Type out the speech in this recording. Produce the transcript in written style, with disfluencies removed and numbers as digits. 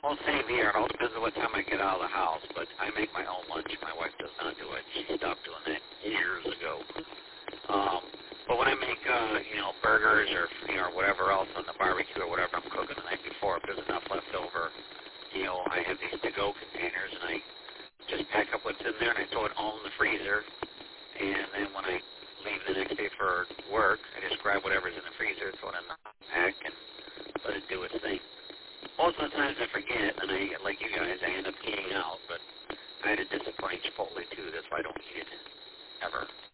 Well, same here. It all depends on what time I get out of the house, but I make my own lunch. My wife does not do it. She stopped doing that years ago. But when I make, burgers or, whatever else on the barbecue or whatever I'm cooking the night before, if there's enough left over, I have these to-go containers, and I just pack up what's in there, and I throw it all in the freezer. And then when I leave the next day for work, I just grab whatever's in the freezer, throw it in the pack, and let it do its thing. Most of the times I forget, and like you guys, I end up eating out, but I had a disappointing Chipotle, too. That's why I don't eat it ever.